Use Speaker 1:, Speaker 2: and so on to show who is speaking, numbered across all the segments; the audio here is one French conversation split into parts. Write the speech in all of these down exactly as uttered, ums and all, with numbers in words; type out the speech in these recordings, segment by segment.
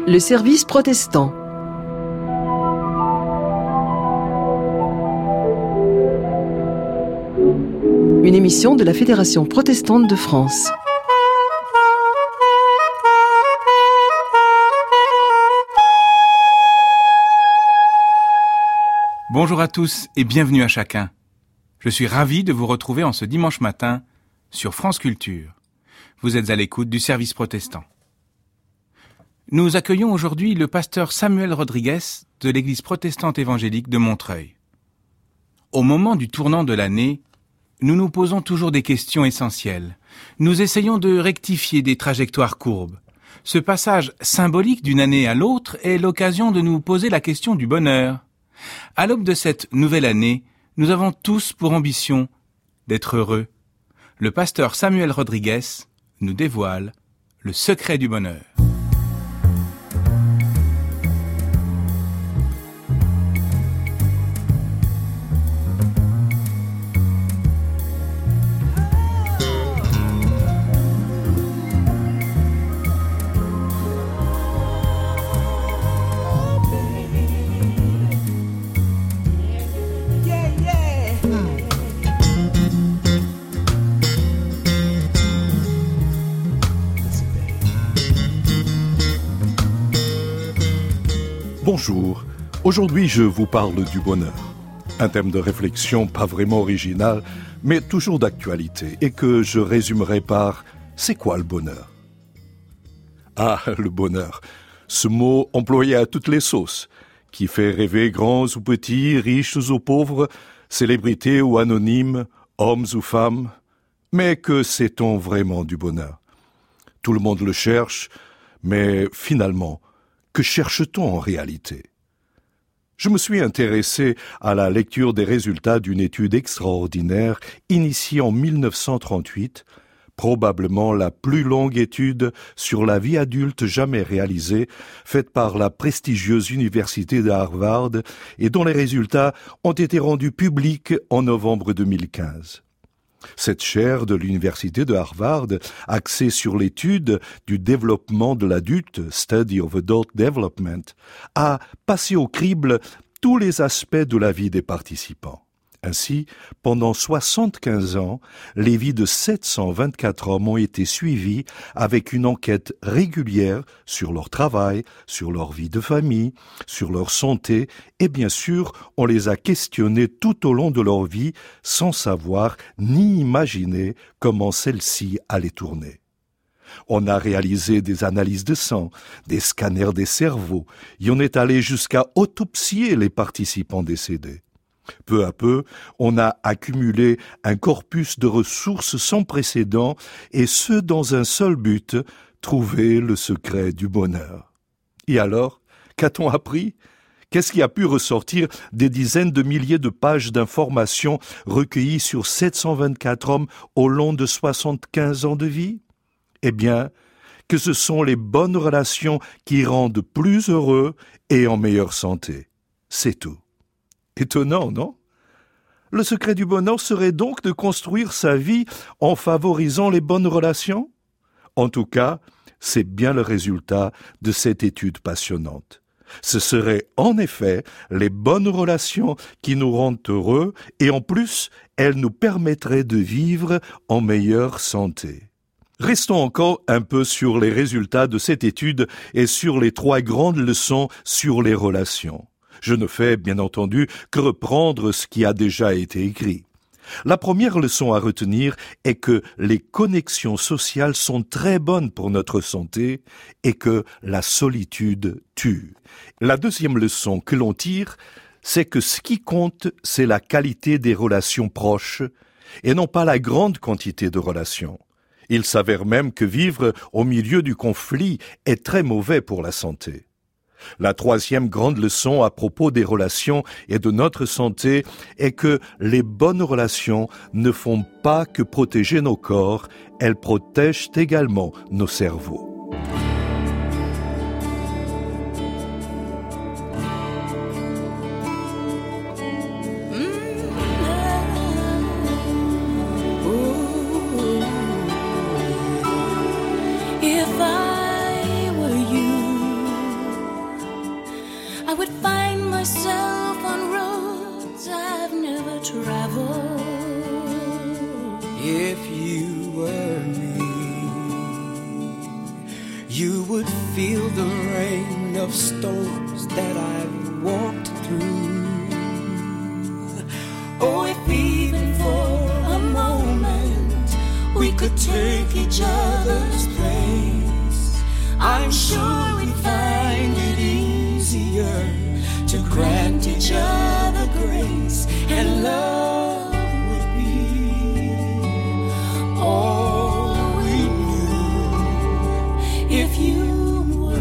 Speaker 1: Le service protestant. Une émission de la Fédération protestante de France.
Speaker 2: Bonjour à tous et bienvenue à chacun. Je suis ravi de vous retrouver en ce dimanche matin sur France Culture. Vous êtes à l'écoute du service protestant. Nous accueillons aujourd'hui le pasteur Samuel Rodriguez de l'église protestante évangélique de Montreuil. Au moment du tournant de l'année, nous nous posons toujours des questions essentielles. Nous essayons de rectifier des trajectoires courbes. Ce passage symbolique d'une année à l'autre est l'occasion de nous poser la question du bonheur. À l'aube de cette nouvelle année, nous avons tous pour ambition d'être heureux. Le pasteur Samuel Rodriguez nous dévoile le secret du bonheur.
Speaker 3: Bonjour, aujourd'hui je vous parle du bonheur. Un thème de réflexion pas vraiment original, mais toujours d'actualité, et que je résumerai par « c'est quoi le bonheur ?» Ah, le bonheur, ce mot employé à toutes les sauces, qui fait rêver grands ou petits, riches ou pauvres, célébrités ou anonymes, hommes ou femmes. Mais que sait-on vraiment du bonheur ? Tout le monde le cherche, mais finalement, que cherche-t-on en réalité ? Je me suis intéressé à la lecture des résultats d'une étude extraordinaire initiée en mille neuf cent trente-huit, probablement la plus longue étude sur la vie adulte jamais réalisée, faite par la prestigieuse université de Harvard et dont les résultats ont été rendus publics en novembre deux mille quinze. Cette chaire de l'université de Harvard, axée sur l'étude du développement de l'adulte, Study of Adult Development, a passé au crible tous les aspects de la vie des participants. Ainsi, pendant soixante-quinze ans, les vies de sept cent vingt-quatre hommes ont été suivies avec une enquête régulière sur leur travail, sur leur vie de famille, sur leur santé, et bien sûr, on les a questionnés tout au long de leur vie sans savoir ni imaginer comment celle-ci allait tourner. On a réalisé des analyses de sang, des scanners des cerveaux, et on est allé jusqu'à autopsier les participants décédés. Peu à peu, on a accumulé un corpus de ressources sans précédent, et ce dans un seul but, trouver le secret du bonheur. Et alors, qu'a-t-on appris ? Qu'est-ce qui a pu ressortir des dizaines de milliers de pages d'informations recueillies sur sept cent vingt-quatre hommes au long de soixante-quinze ans de vie ? Eh bien, que ce sont les bonnes relations qui rendent plus heureux et en meilleure santé. C'est tout. Étonnant, non ? Le secret du bonheur serait donc de construire sa vie en favorisant les bonnes relations ? En tout cas, c'est bien le résultat de cette étude passionnante. Ce seraient en effet les bonnes relations qui nous rendent heureux et en plus, elles nous permettraient de vivre en meilleure santé. Restons encore un peu sur les résultats de cette étude et sur les trois grandes leçons sur les relations. Je ne fais, bien entendu, que reprendre ce qui a déjà été écrit. La première leçon à retenir est que les connexions sociales sont très bonnes pour notre santé et que la solitude tue. La deuxième leçon que l'on tire, c'est que ce qui compte, c'est la qualité des relations proches et non pas la grande quantité de relations. Il s'avère même que vivre au milieu du conflit est très mauvais pour la santé. La troisième grande leçon à propos des relations et de notre santé est que les bonnes relations ne font pas que protéger nos corps, elles protègent également nos cerveaux.
Speaker 4: If I were you, would find myself on roads I've never traveled.
Speaker 5: If you were me, you would feel the rain of stones that I've walked through. Oh, if even for a moment we could take each other's place, I'm sure we'd find it easier to grant each other grace, and love would be all we knew. If you were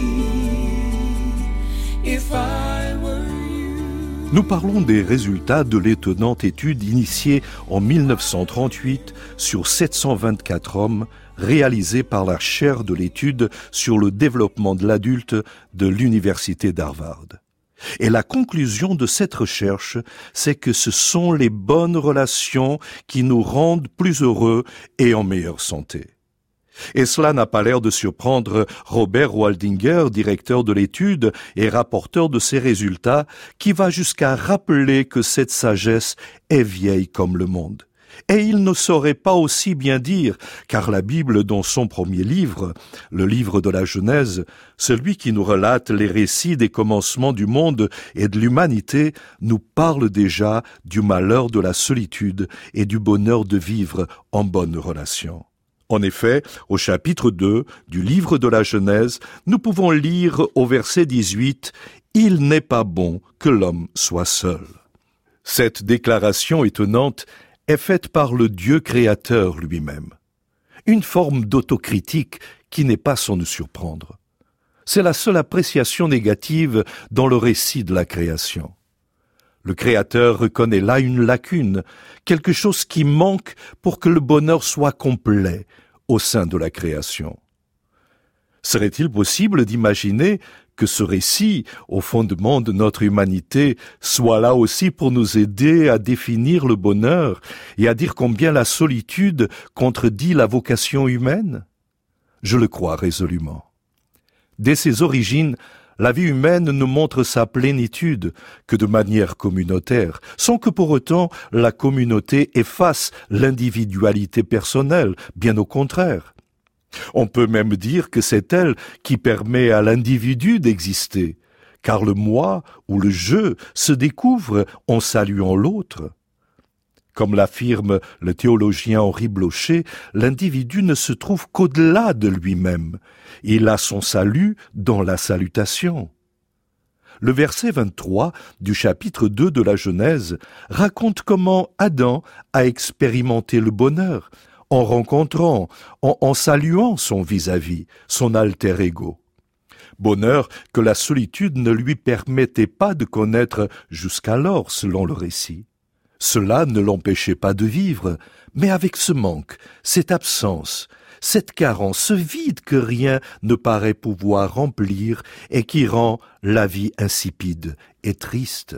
Speaker 5: me, if I were you.
Speaker 3: Nous parlons des résultats de l'étonnante étude initiée en mille neuf cent trente-huit sur sept cent vingt-quatre hommes, réalisée par la chaire de l'étude sur le développement de l'adulte de l'université d'Harvard. Et la conclusion de cette recherche, c'est que ce sont les bonnes relations qui nous rendent plus heureux et en meilleure santé. Et cela n'a pas l'air de surprendre Robert Waldinger, directeur de l'étude et rapporteur de ces résultats, qui va jusqu'à rappeler que cette sagesse est vieille comme le monde. Et il ne saurait pas aussi bien dire, car la Bible, dans son premier livre, le livre de la Genèse, celui qui nous relate les récits des commencements du monde et de l'humanité, nous parle déjà du malheur de la solitude et du bonheur de vivre en bonne relation. En effet, au chapitre deux du livre de la Genèse, nous pouvons lire au verset dix-huit « Il n'est pas bon que l'homme soit seul ». Cette déclaration étonnante est faite par le Dieu créateur lui-même. Une forme d'autocritique qui n'est pas sans nous surprendre. C'est la seule appréciation négative dans le récit de la création. Le Créateur reconnaît là une lacune, quelque chose qui manque pour que le bonheur soit complet au sein de la création. Serait-il possible d'imaginer que ce récit, au fondement de notre humanité, soit là aussi pour nous aider à définir le bonheur et à dire combien la solitude contredit la vocation humaine? Je le crois résolument. Dès ses origines, la vie humaine ne montre sa plénitude que de manière communautaire, sans que pour autant la communauté efface l'individualité personnelle, bien au contraire. On peut même dire que c'est elle qui permet à l'individu d'exister, car le moi ou le je se découvre en saluant l'autre. Comme l'affirme le théologien Henri Blocher, l'individu ne se trouve qu'au-delà de lui-même. Il a son salut dans la salutation. Le verset vingt-trois du chapitre deux de la Genèse raconte comment Adam a expérimenté le bonheur en rencontrant, en, en saluant son vis-à-vis, son alter ego. Bonheur que la solitude ne lui permettait pas de connaître jusqu'alors, selon le récit. Cela ne l'empêchait pas de vivre, mais avec ce manque, cette absence, cette carence, ce vide que rien ne paraît pouvoir remplir et qui rend la vie insipide et triste.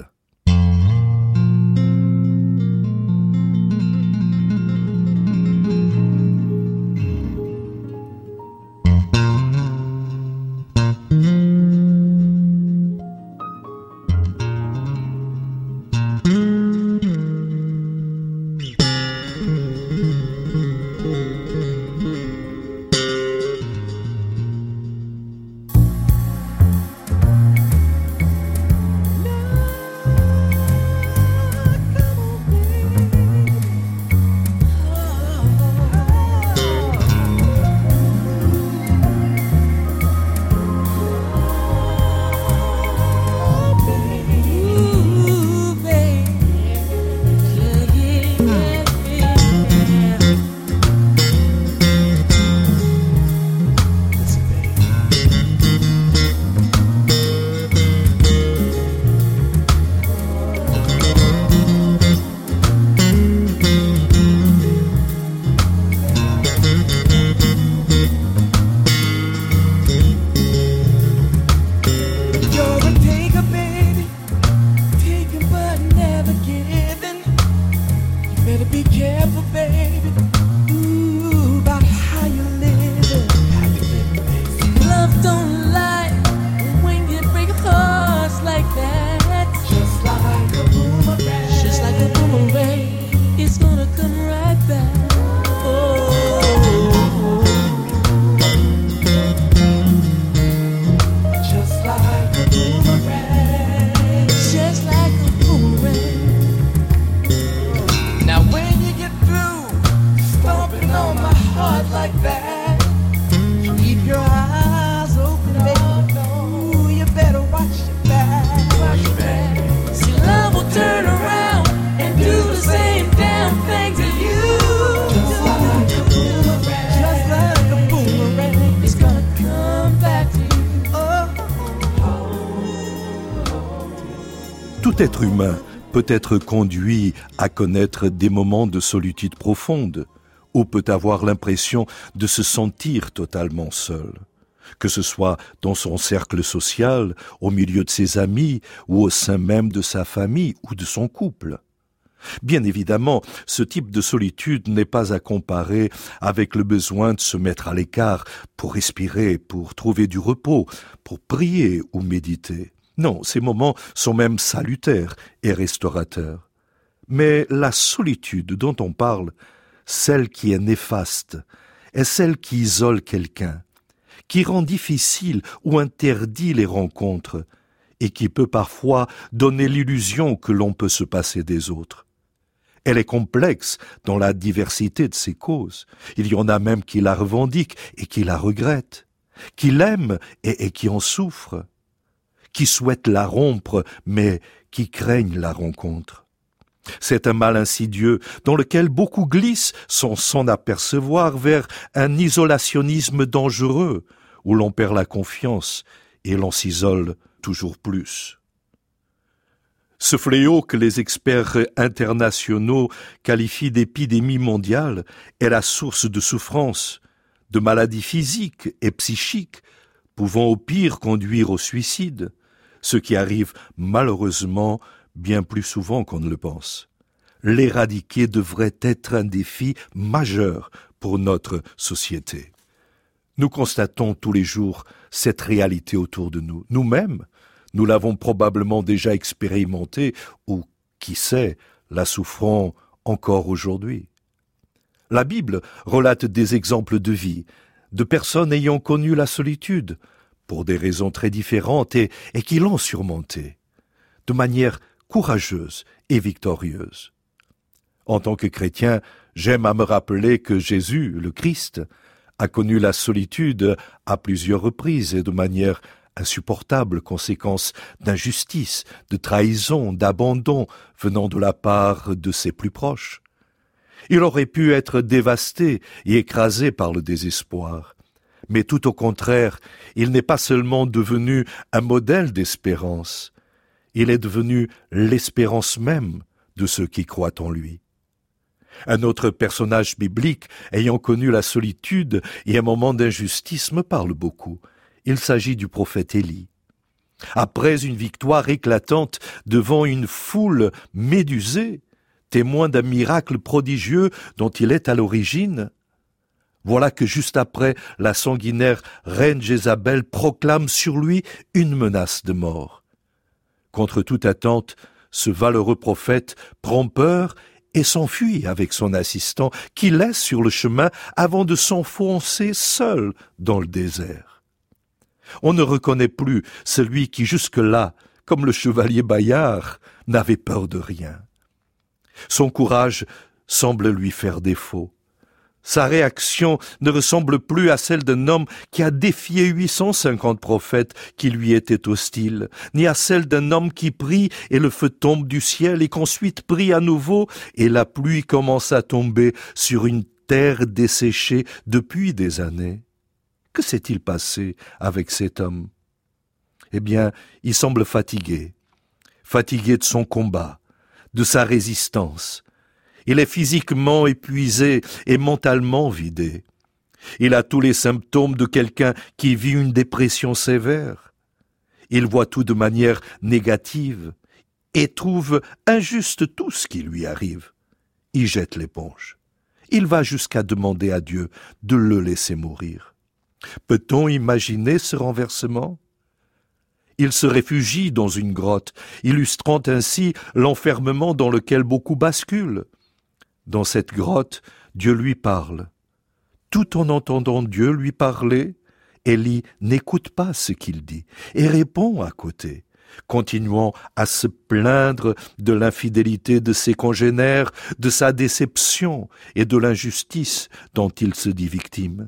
Speaker 4: Love don't lie when you break hearts like
Speaker 3: Tout être humain peut être conduit à connaître des moments de solitude profonde, ou peut avoir l'impression de se sentir totalement seul, que ce soit dans son cercle social, au milieu de ses amis, ou au sein même de sa famille ou de son couple. Bien évidemment, ce type de solitude n'est pas à comparer avec le besoin de se mettre à l'écart pour respirer, pour trouver du repos, pour prier ou méditer. Non, ces moments sont même salutaires et restaurateurs. Mais la solitude dont on parle, celle qui est néfaste, est celle qui isole quelqu'un, qui rend difficile ou interdit les rencontres et qui peut parfois donner l'illusion que l'on peut se passer des autres. Elle est complexe dans la diversité de ses causes. Il y en a même qui la revendiquent et qui la regrettent, qui l'aiment et, et qui en souffrent, qui souhaitent la rompre mais qui craignent la rencontre. C'est un mal insidieux dans lequel beaucoup glissent sans s'en apercevoir vers un isolationnisme dangereux où l'on perd la confiance et l'on s'isole toujours plus. Ce fléau que les experts internationaux qualifient d'épidémie mondiale est la source de souffrances, de maladies physiques et psychiques, pouvant au pire conduire au suicide, ce qui arrive malheureusement bien plus souvent qu'on ne le pense. L'éradiquer devrait être un défi majeur pour notre société. Nous constatons tous les jours cette réalité autour de nous. Nous-mêmes, nous l'avons probablement déjà expérimenté, ou, qui sait, la souffrons encore aujourd'hui. La Bible relate des exemples de vie, de personnes ayant connu la solitude, pour des raisons très différentes, et, et qui l'ont surmontée, de manière courageuse et victorieuse. En tant que chrétien, j'aime à me rappeler que Jésus, le Christ, a connu la solitude à plusieurs reprises et de manière insupportable, conséquence d'injustice, de trahison, d'abandon venant de la part de ses plus proches. Il aurait pu être dévasté et écrasé par le désespoir. Mais tout au contraire, il n'est pas seulement devenu un modèle d'espérance, il est devenu l'espérance même de ceux qui croient en lui. Un autre personnage biblique ayant connu la solitude et un moment d'injustice me parle beaucoup. Il s'agit du prophète Élie. Après une victoire éclatante devant une foule médusée, témoin d'un miracle prodigieux dont il est à l'origine, voilà que juste après, la sanguinaire reine Jézabel proclame sur lui une menace de mort. Contre toute attente, ce valeureux prophète prend peur et s'enfuit avec son assistant, qui laisse sur le chemin avant de s'enfoncer seul dans le désert. On ne reconnaît plus celui qui jusque-là, comme le chevalier Bayard, n'avait peur de rien. Son courage semble lui faire défaut. Sa réaction ne ressemble plus à celle d'un homme qui a défié huit cent cinquante prophètes qui lui étaient hostiles, ni à celle d'un homme qui prie et le feu tombe du ciel et qu'ensuite prie à nouveau et la pluie commence à tomber sur une terre desséchée depuis des années. Que s'est-il passé avec cet homme? Eh bien, il semble fatigué, fatigué de son combat, de sa résistance. Il est physiquement épuisé et mentalement vidé. Il a tous les symptômes de quelqu'un qui vit une dépression sévère. Il voit tout de manière négative et trouve injuste tout ce qui lui arrive. Il jette l'éponge. Il va jusqu'à demander à Dieu de le laisser mourir. Peut-on imaginer ce renversement? Il se réfugie dans une grotte, illustrant ainsi l'enfermement dans lequel beaucoup basculent. Dans cette grotte, Dieu lui parle. Tout en entendant Dieu lui parler, Élie n'écoute pas ce qu'il dit et répond à côté, continuant à se plaindre de l'infidélité de ses congénères, de sa déception et de l'injustice dont il se dit victime.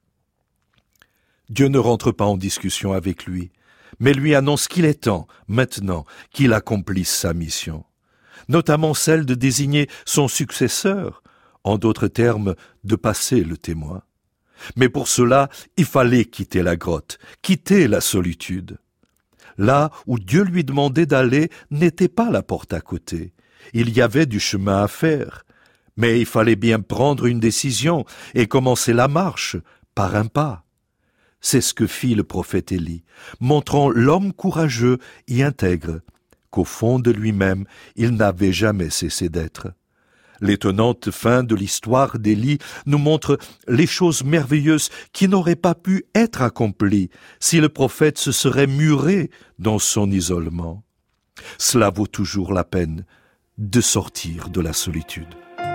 Speaker 3: Dieu ne rentre pas en discussion avec lui, mais lui annonce qu'il est temps, maintenant, qu'il accomplisse sa mission, notamment celle de désigner son successeur, en d'autres termes, de passer le témoin. Mais pour cela, il fallait quitter la grotte, quitter la solitude. Là où Dieu lui demandait d'aller n'était pas la porte à côté. Il y avait du chemin à faire, mais il fallait bien prendre une décision et commencer la marche par un pas. C'est ce que fit le prophète Élie, montrant l'homme courageux et intègre, qu'au fond de lui-même, il n'avait jamais cessé d'être. L'étonnante fin de l'histoire d'Élie nous montre les choses merveilleuses qui n'auraient pas pu être accomplies si le prophète se serait muré dans son isolement. Cela vaut toujours la peine de sortir de la solitude.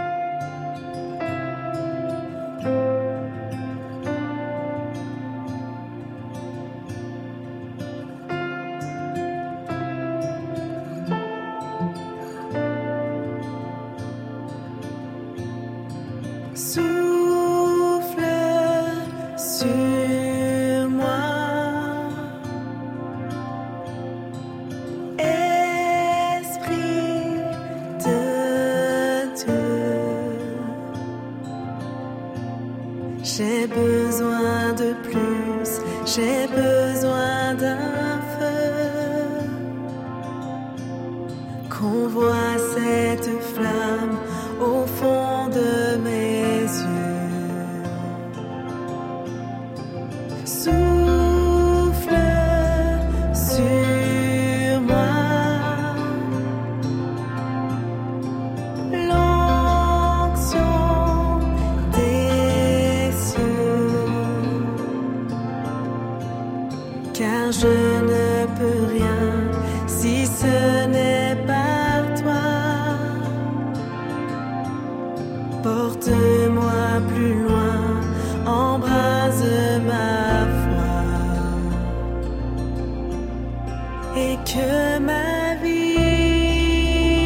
Speaker 5: Souffle sur moi, Esprit de Dieu. J'ai besoin de plus, j'ai besoin d'un feu, qu'on voit cette flamme au fond de mes yeux. Souffle sur moi, l'onction des cieux, car je ne peux rien si ce n'est par toi. Porte-moi plus loin, embrase ma foi, et que ma vie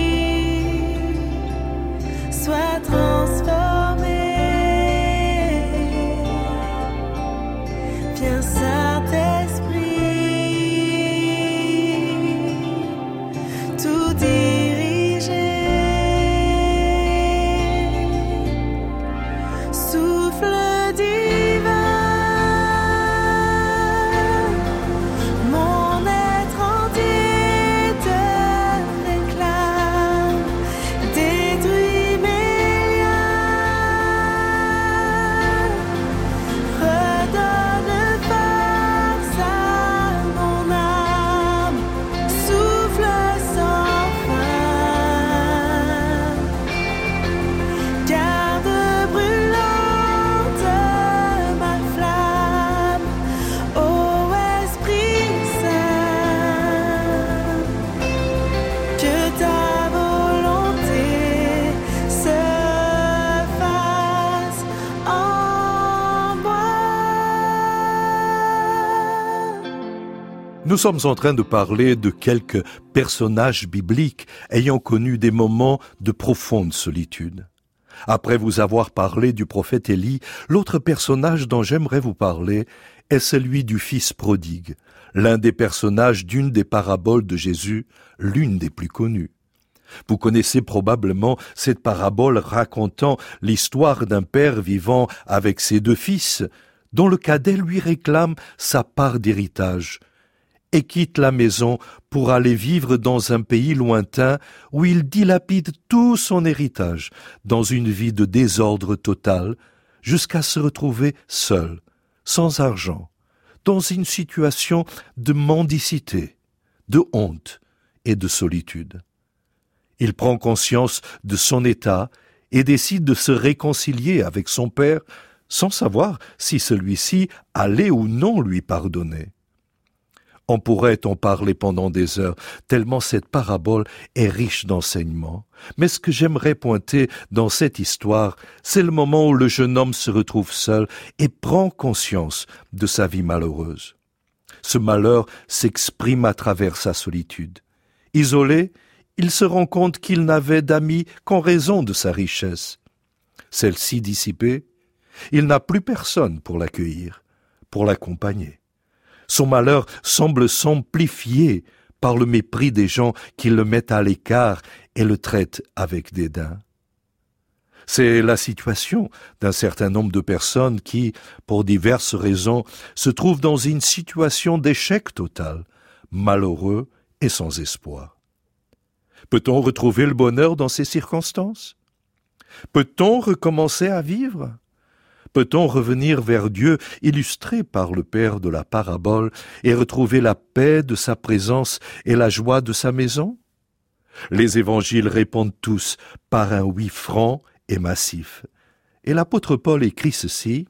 Speaker 5: soit transformée. Viens Saint-Esprit, tout diriger. Souffle divin, mon être entier te réclame, détruis mes liens, redonne force à mon âme, souffle sans fin, garde brûlant
Speaker 3: Nous sommes en train de parler de quelques personnages bibliques ayant connu des moments de profonde solitude. Après vous avoir parlé du prophète Élie, l'autre personnage dont j'aimerais vous parler est celui du fils prodigue, l'un des personnages d'une des paraboles de Jésus, l'une des plus connues. Vous connaissez probablement cette parabole racontant l'histoire d'un père vivant avec ses deux fils, dont le cadet lui réclame sa part d'héritage et quitte la maison pour aller vivre dans un pays lointain où il dilapide tout son héritage dans une vie de désordre total jusqu'à se retrouver seul, sans argent, dans une situation de mendicité, de honte et de solitude. Il prend conscience de son état et décide de se réconcilier avec son père sans savoir si celui-ci allait ou non lui pardonner. On pourrait en parler pendant des heures, tellement cette parabole est riche d'enseignements. Mais ce que j'aimerais pointer dans cette histoire, c'est le moment où le jeune homme se retrouve seul et prend conscience de sa vie malheureuse. Ce malheur s'exprime à travers sa solitude. Isolé, il se rend compte qu'il n'avait d'amis qu'en raison de sa richesse. Celle-ci dissipée, il n'a plus personne pour l'accueillir, pour l'accompagner. Son malheur semble s'amplifier par le mépris des gens qui le mettent à l'écart et le traitent avec dédain. C'est la situation d'un certain nombre de personnes qui, pour diverses raisons, se trouvent dans une situation d'échec total, malheureux et sans espoir. Peut-on retrouver le bonheur dans ces circonstances? Peut-on recommencer à vivre? Peut-on revenir vers Dieu, illustré par le Père de la parabole, et retrouver la paix de sa présence et la joie de sa maison? Les évangiles répondent tous par un oui franc et massif. Et l'apôtre Paul écrit ceci: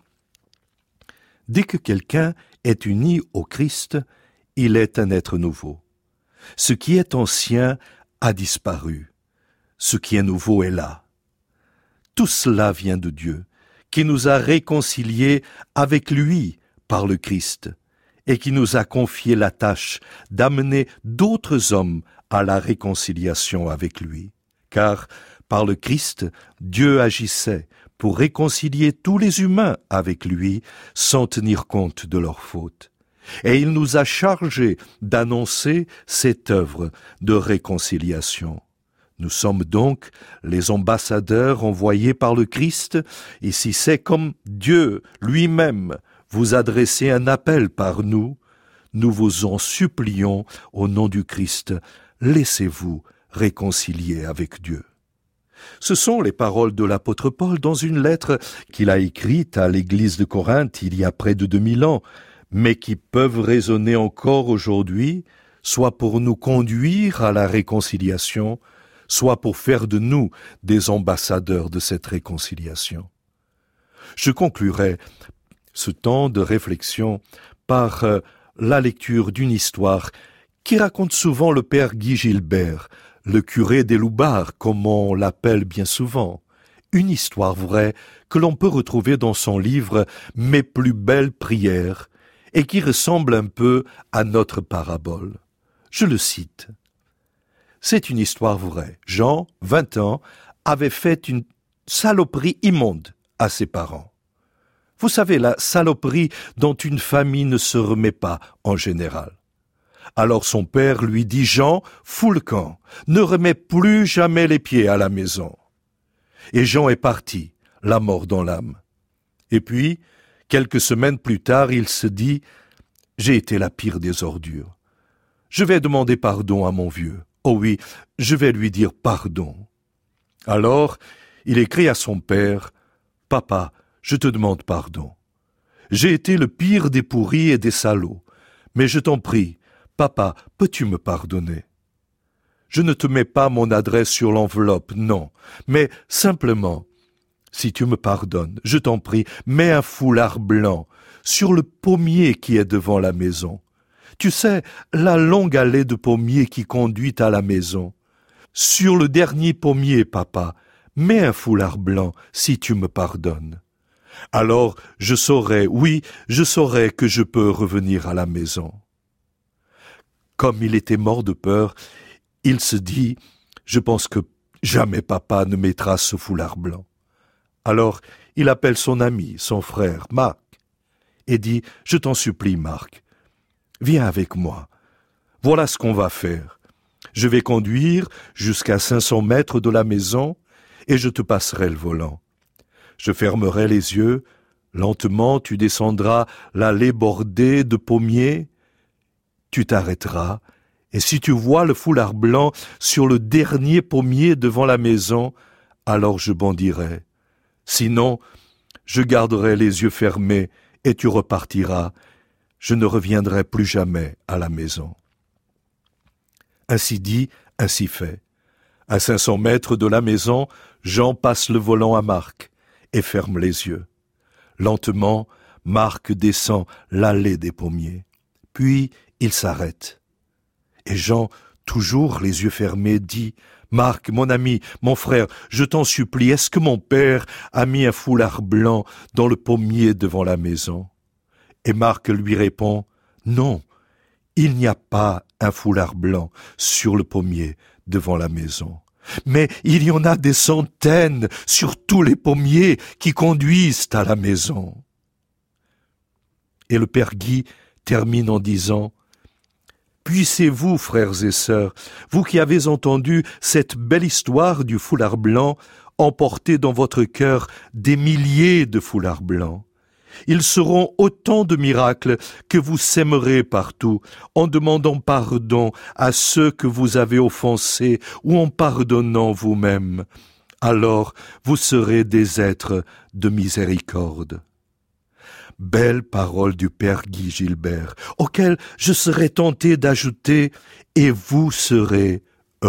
Speaker 3: « Dès que quelqu'un est uni au Christ, il est un être nouveau. Ce qui est ancien a disparu. Ce qui est nouveau est là. Tout cela vient de Dieu, qui nous a réconciliés avec lui par le Christ, et qui nous a confié la tâche d'amener d'autres hommes à la réconciliation avec lui. Car, par le Christ, Dieu agissait pour réconcilier tous les humains avec lui, sans tenir compte de leurs fautes. Et il nous a chargés d'annoncer cette œuvre de réconciliation. Nous sommes donc les ambassadeurs envoyés par le Christ, et si c'est comme Dieu lui-même vous adressez un appel par nous, nous vous en supplions au nom du Christ, laissez-vous réconcilier avec Dieu. Ce sont les paroles de l'apôtre Paul dans une lettre qu'il a écrite à l'église de Corinthe il y a près de deux mille ans, mais qui peuvent résonner encore aujourd'hui, soit pour nous conduire à la réconciliation, soit pour faire de nous des ambassadeurs de cette réconciliation. Je conclurai ce temps de réflexion par euh, la lecture d'une histoire qui raconte souvent le père Guy Gilbert, le curé des Loubards, comme on l'appelle bien souvent. Une histoire vraie que l'on peut retrouver dans son livre « Mes plus belles prières » et qui ressemble un peu à notre parabole. Je le cite. C'est une histoire vraie. Jean, vingt ans, avait fait une saloperie immonde à ses parents. Vous savez, la saloperie dont une famille ne se remet pas en général. Alors son père lui dit « Jean, fous le camp, ne remets plus jamais les pieds à la maison. » Et Jean est parti, la mort dans l'âme. Et puis, quelques semaines plus tard, il se dit « J'ai été la pire des ordures. Je vais demander pardon à mon vieux. Oh oui, je vais lui dire pardon. » Alors, il écrit à son père « Papa, je te demande pardon. J'ai été le pire des pourris et des salauds, mais je t'en prie, papa, peux-tu me pardonner? Je ne te mets pas mon adresse sur l'enveloppe, non, mais simplement, si tu me pardonnes, je t'en prie, mets un foulard blanc sur le pommier qui est devant la maison. Tu sais, la longue allée de pommiers qui conduit à la maison. Sur le dernier pommier, papa, mets un foulard blanc si tu me pardonnes. Alors je saurai, oui, je saurai que je peux revenir à la maison. » Comme il était mort de peur, il se dit « Je pense que jamais papa ne mettra ce foulard blanc. » Alors il appelle son ami, son frère, Marc, et dit « Je t'en supplie, Marc, viens avec moi. Voilà ce qu'on va faire. Je vais conduire jusqu'à cinq cents mètres de la maison et je te passerai le volant. Je fermerai les yeux, lentement tu descendras l'allée bordée de pommiers, tu t'arrêteras, et si tu vois le foulard blanc sur le dernier pommier devant la maison, alors je bondirai. Sinon, je garderai les yeux fermés et tu repartiras. Je ne reviendrai plus jamais à la maison. » Ainsi dit, ainsi fait. À cinq cents mètres de la maison, Jean passe le volant à Marc et ferme les yeux. Lentement, Marc descend l'allée des pommiers. Puis, il s'arrête. Et Jean, toujours les yeux fermés, dit « Marc, mon ami, mon frère, je t'en supplie, est-ce que mon père a mis un foulard blanc dans le pommier devant la maison ?» Et Marc lui répond « Non, il n'y a pas un foulard blanc sur le pommier devant la maison. Mais il y en a des centaines sur tous les pommiers qui conduisent à la maison. » Et le père Guy termine en disant « Puissez-vous, frères et sœurs, vous qui avez entendu cette belle histoire du foulard blanc, emporter dans votre cœur des milliers de foulards blancs, Ils seront autant de miracles que vous sèmerez partout, en demandant pardon à ceux que vous avez offensés ou en pardonnant vous-même. Alors vous serez des êtres de miséricorde. Belle parole du Père Guy Gilbert, auquel je serais tenté d'ajouter « et vous serez heureux ».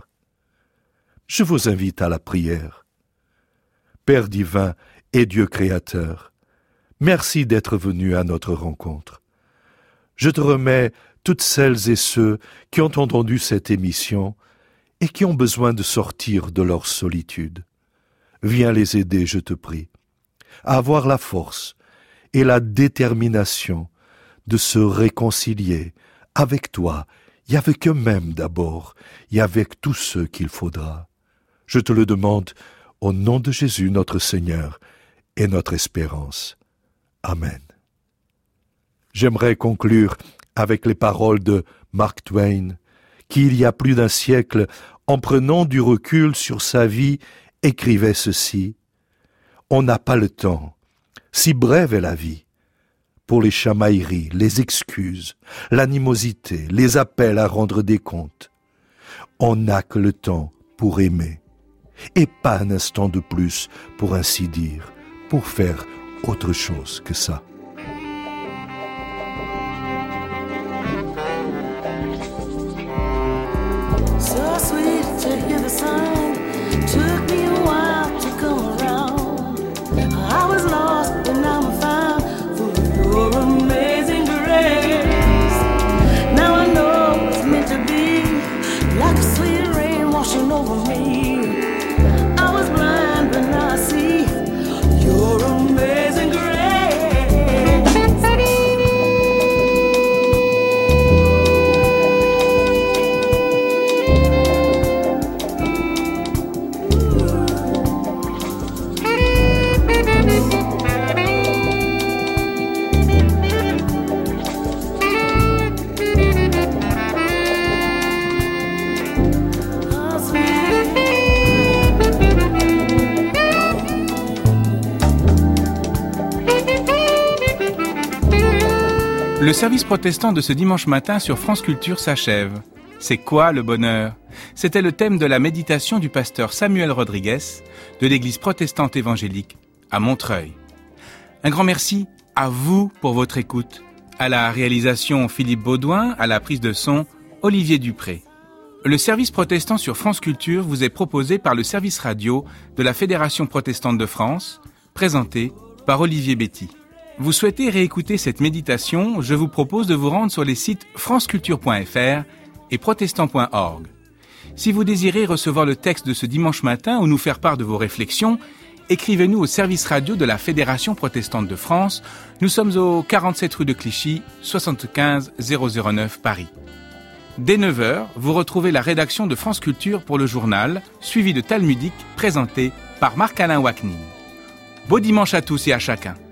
Speaker 3: Je vous invite à la prière. Père divin et Dieu créateur, merci d'être venu à notre rencontre. Je te remets toutes celles et ceux qui ont entendu cette émission et qui ont besoin de sortir de leur solitude. Viens les aider, je te prie, à avoir la force et la détermination de se réconcilier avec toi et avec eux-mêmes d'abord et avec tous ceux qu'il faudra. Je te le demande au nom de Jésus notre Seigneur et notre espérance. Amen. J'aimerais conclure avec les paroles de Mark Twain, qui il y a plus d'un siècle, en prenant du recul sur sa vie, écrivait ceci: « On n'a pas le temps, si brève est la vie, pour les chamailleries, les excuses, l'animosité, les appels à rendre des comptes. On n'a que le temps pour aimer, et pas un instant de plus, pour ainsi dire, pour faire autre chose que ça. »
Speaker 4: So sweet to hear the sound. Took me a while to come around. I was lost, but now I'm found. For your amazing grace. Now I know it's meant to be. Like a sweet rain washing over me. I was blind, but now I see. Your amazing grace.
Speaker 2: Le service protestant de ce dimanche matin sur France Culture s'achève. C'est quoi le bonheur ? C'était le thème de la méditation du pasteur Samuel Rodriguez de l'église protestante évangélique à Montreuil. Un grand merci à vous pour votre écoute. À la réalisation Philippe Baudouin, à la prise de son Olivier Dupré. Le service protestant sur France Culture vous est proposé par le service radio de la Fédération protestante de France, présenté par Olivier Betty. Vous souhaitez réécouter cette méditation, je vous propose de vous rendre sur les sites franceculture point f r et protestant point org. Si vous désirez recevoir le texte de ce dimanche matin ou nous faire part de vos réflexions, écrivez-nous au service radio de la Fédération protestante de France. Nous sommes au quarante-sept rue de Clichy, soixante-quinze zéro zéro neuf Paris. Dès neuf heures, vous retrouvez la rédaction de France Culture pour le journal, suivi de Talmudique, présenté par Marc-Alain Waknin. Beau dimanche à tous et à chacun.